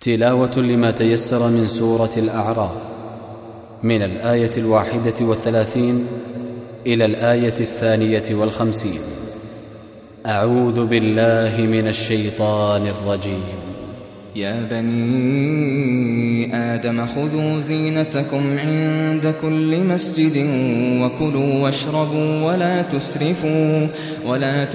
تلاوة لما تيسر من سورة الأعراف من الآية 31 إلى الآية 52. أعوذ بالله من الشيطان الرجيم. يا بني آدم خذوا زينتكم عند كل مسجد وكلوا واشربوا ولا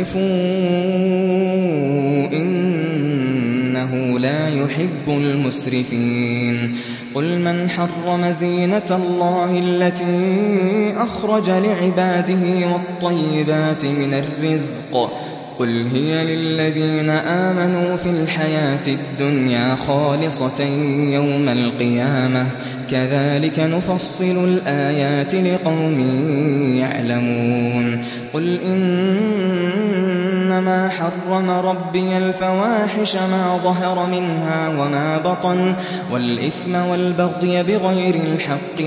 تسرفوا إنه لا يحب المسرفين. قل من حرم زينة الله التي أخرج لعباده والطيبات من الرزق قل هي للذين آمنوا في الحياة الدنيا خالصة يوم القيامة كذلك نفصل الآيات لقوم يعلمون. قل إنما حرم ربي الفواحش ما ظهر منها وما بطن والإثم والبغي بغير الحق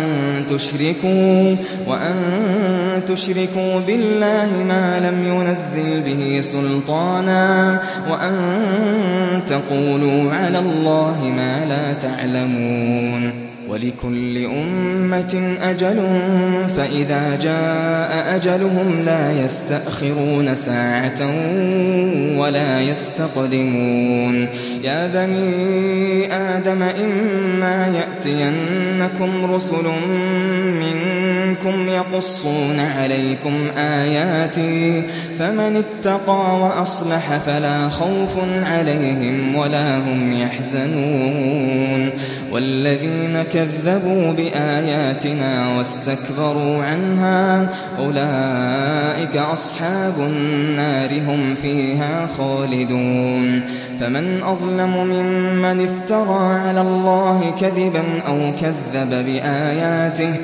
وأن تشركوا بالله ما لم ينزل به سلطانا وأن تقولوا على الله ما لا تعلمون. ولكل أمة أجل فإذا جاء أجلهم لا يستأخرون ساعة ولا يستقدمون. يا بني آدم إما يأتينكم رسل منكم يقصون عليكم آياتي فمن اتقى وأصلح فلا خوف عليهم ولا هم يحزنون. والذين كذبوا بآياتنا واستكبروا عنها أولئك أصحاب النار هم فيها خالدون. فمن أظلم ممن افترى على الله كذبا أو كذب بآياته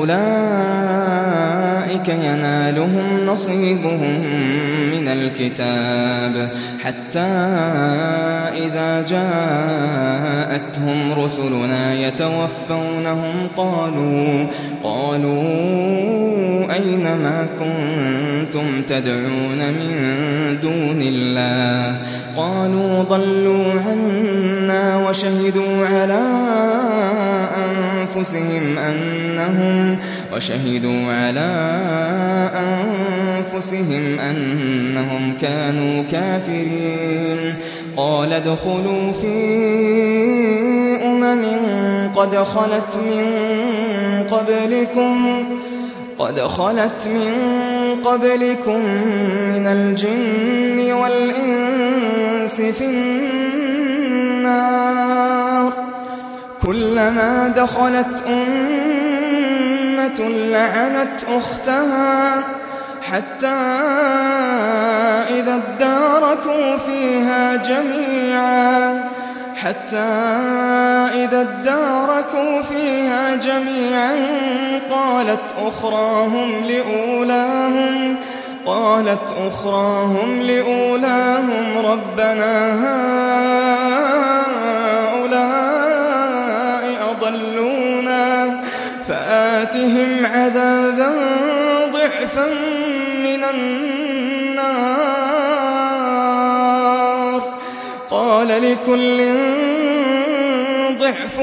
أولئك ينالهم نصيبهم من الكتاب حتى إذا جاءتهم رسلنا يتوفونهم قالوا أين ما كنتم تدعون من دون الله قالوا ضلوا عنا وشهدوا على أنفسهم أنهم كانوا كافرين. قال ادخلوا في قد خلت من قبلكم من الجن والإنس في النار كلما دخلت أمة لعنت أختها حتى إذا اداركوا فيها جميعا قالت أخراهم لأولاهم ربنا هؤلاء أضلونا فآتهم عذابا ضعفا من النار قال لكل ضعف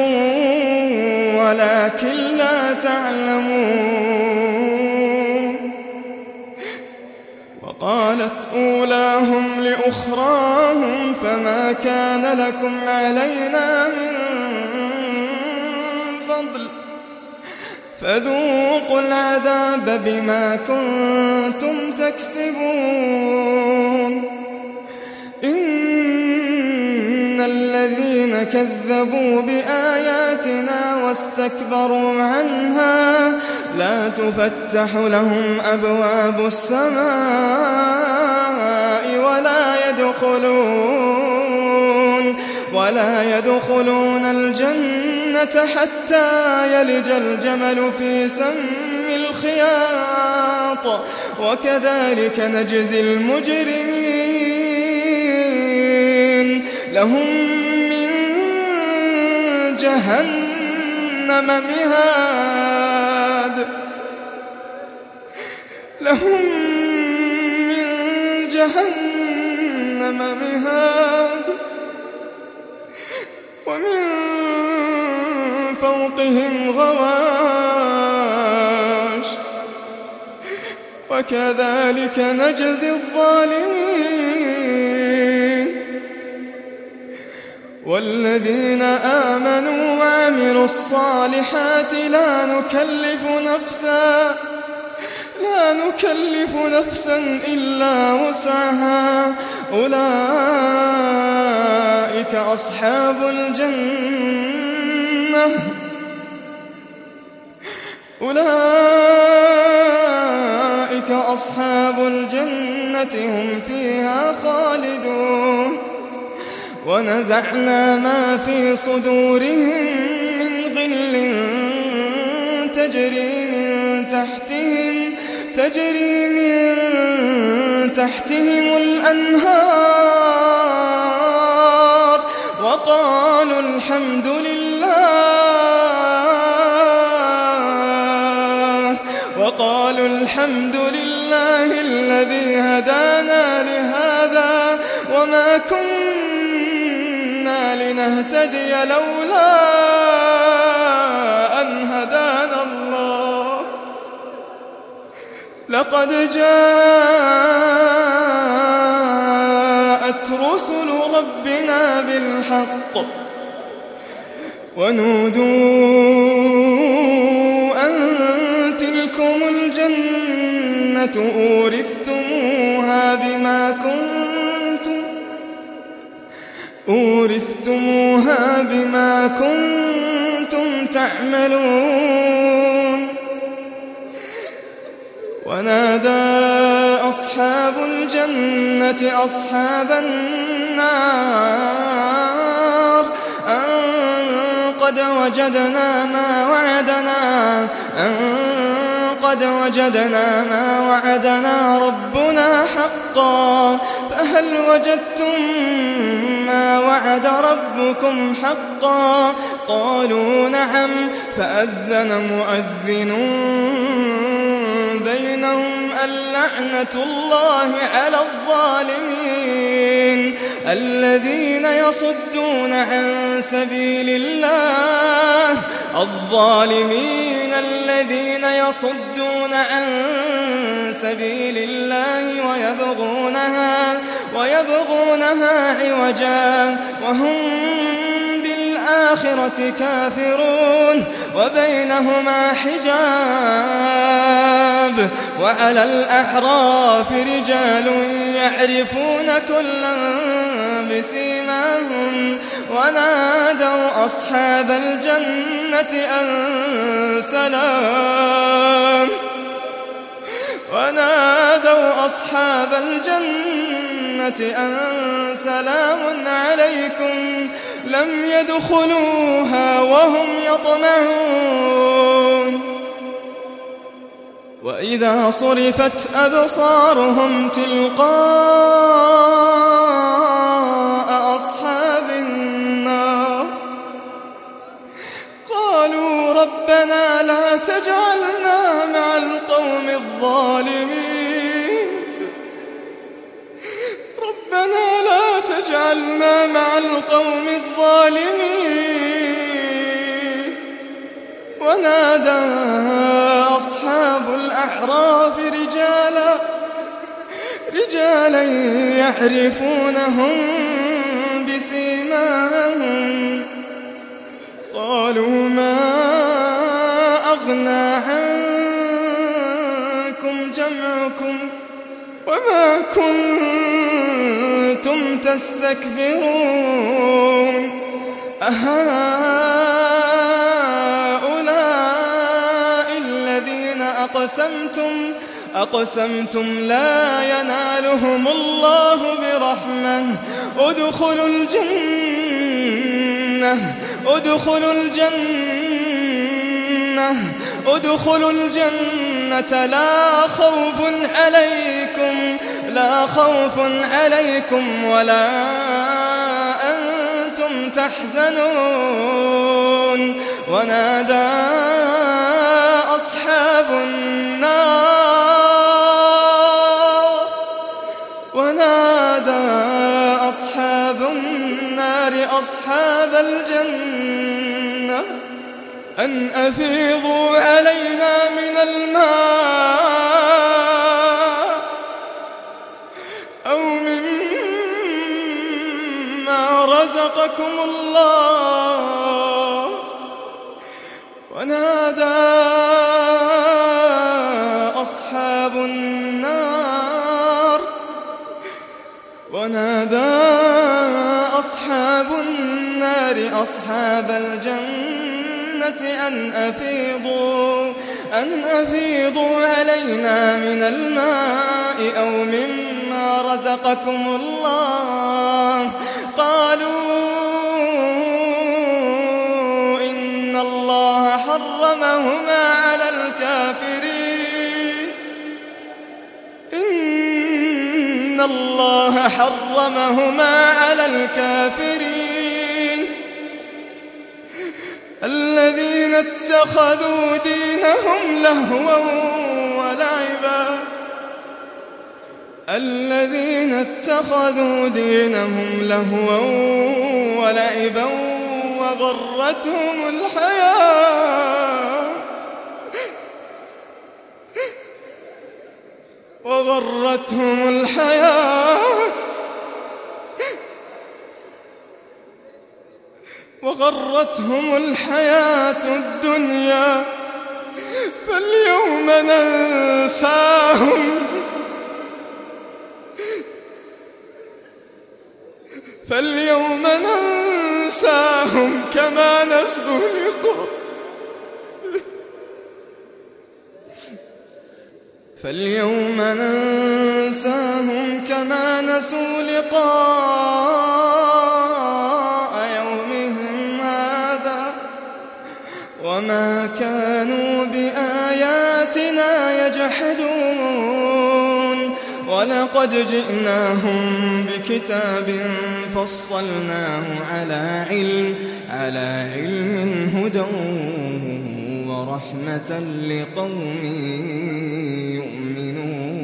ولكن لا تعلمون. وقالت أولاهم لأخراهم فما كان لكم علينا من فضل فذوقوا العذاب بما كنتم تكسبون. إن الذين كذبوا بآياتنا واستكبروا عنها لا تفتح لهم أبواب السماء ولا يدخلون الجنة حتى يلج الجمل في سم الخياط وكذلك نجزي المجرمين. لهم من جهنم مهاد ومن فوقهم غواش وكذلك نجزي الظالمين والذين آمنوا وعملوا الصالحات لا نكلف نفسا إلا وسعها أولئك أصحاب الجنة هم فيها خالدون ونزعنا ما في صدورهم من غل تجري من تحتهم الأنهار وقالوا الحمد لله الذي هدانا لهذا وما كنا لنهتدي لولا أن هدانا الله لقد جاءت رسل ربنا بالحق ونودوا أن تلكم الجنة أورثتموها بما كنتم تعملون ونادى أصحاب الجنة أصحاب النار أن قد وجدنا ما وعدنا ربنا حقا فهل وجدتم ما وعد ربكم حقا قالوا نعم فأذن مؤذن بينهم اللعنة الله على الظالمين الذين يصدون عن سبيل الله ويبغونها عوجا وهم بالآخرة كافرون وبينهما حجاب وعلى الأعراف رجال يعرفون كلا بسيماهم ونادوا أصحاب الجنة أن سلام عليكم لم يدخلوها وهم يطمعون وإذا صرفت أبصارهم تلقاء أصحاب النار قالوا ربنا لا تجعلنا مع القوم الظالمين ونادى أصحاب الأعراف رجالا يعرفونهم بسيماهم قالوا ما أغنى عنكم جمعكم وما كنتم تستكبرون أهؤلاء الذين أقسمتم لا ينالهم الله برحمة ادخلوا الجنة لا خوف عليكم ولا أنتم تحزنون ونادى أصحاب النار النار أصحاب الجنة أن أفيضوا علينا من الماء أو مما رزقكم الله. ونادى أصحاب النار أصحاب الجنة أن أفيضوا علينا من الماء أو مما رزقكم الله. قالوا إن الله حرمهما على الكافرين إن الله حرمهما على الكافرين الذين اتخذوا دينهم لهوا ولعبا وغرتهم الحياة الدنيا فاليوم ننساهم كما نسوا لقاء يومهم هذا وما كانوا بآياتنا يجحدون. ولقد جئناهم بكتاب فصلناه على علم هدى ورحمة لقوم يؤمنون.